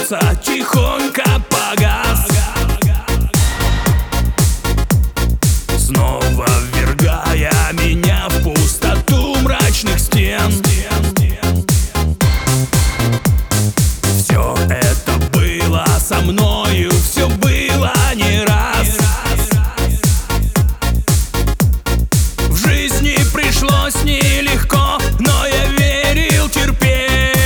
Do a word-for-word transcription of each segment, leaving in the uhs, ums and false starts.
солнца тихонько погас, снова ввергая меня в пустоту мрачных стен. Все это было со мною, все было не раз. В жизни пришлось нелегко, но я верил, терпел.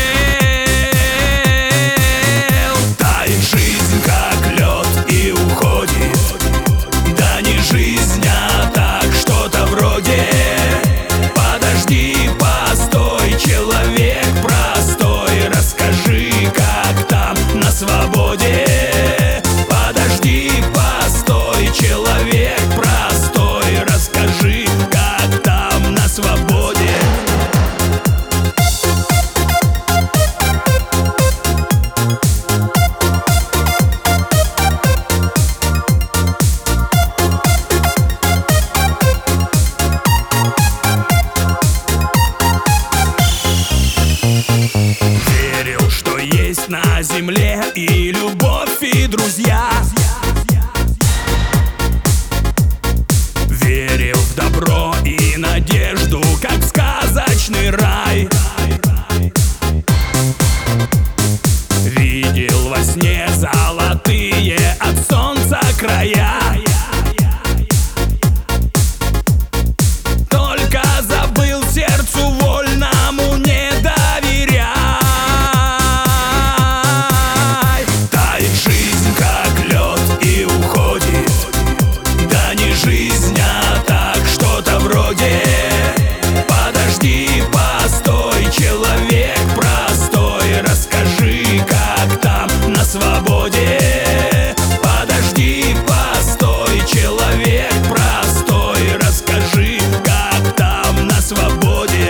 Тает жизнь, как лед, и уходит. Да не жизнь, а так что-то вроде. Подожди, постой, человек простой, расскажи, как там на свободе. Подожди, постой, человек простой, расскажи, как там на свободе. Верил, что есть на земле и любовь, и друзья. Верил в добро и надежду, как в сказочный рай. Видел во сне золотые от солнца края. Только забыл сердцу вольному не доверяй. Тает жизнь, как лед, и уходит. Да не жизнь, а так что-то вроде. Подожди, постой, человек простой, расскажи, как там на свободе. Подожди, постой, человек простой, расскажи, как там на свободе.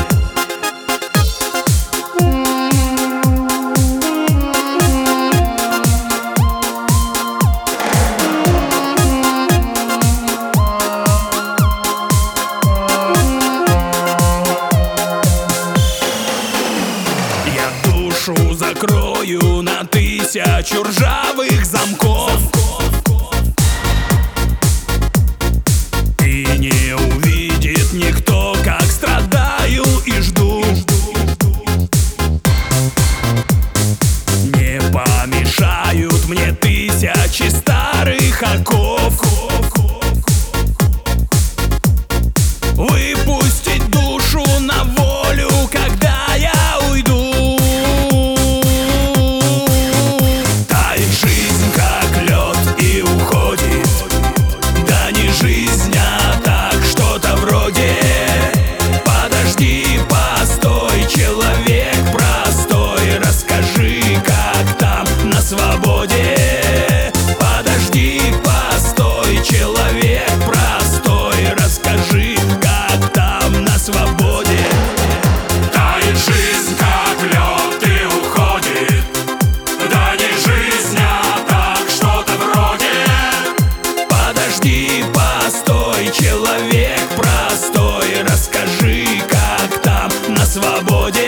Я душу закрою на тысячу ржавых замков, и не увидит никто, как страдаю и жду. Не помешают мне тысячи старых оков выпустить душу на волю, когда я уйду. Тает жизнь, как лед, и уходит. Да не жизнь, а так что-то вроде. Подожди, постой, человек простой, расскажи, как там на свободе. Подожди, постой, человек простой, расскажи, как там на свободе. Тает жизнь, как лед, и уходит. Да не жизнь, а так что-то вроде. Подожди, постой, человек простой, расскажи, как там на свободе.